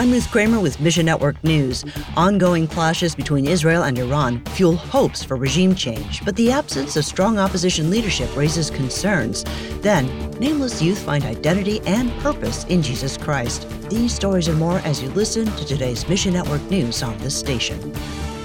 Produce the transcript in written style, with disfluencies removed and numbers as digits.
I'm Ruth Kramer with Mission Network News. Ongoing clashes between Israel and Iran fuel hopes for regime change, but the absence of strong opposition leadership raises concerns. Then, nameless youth find identity and purpose in Jesus Christ. These stories and more as you listen to today's Mission Network News on this station.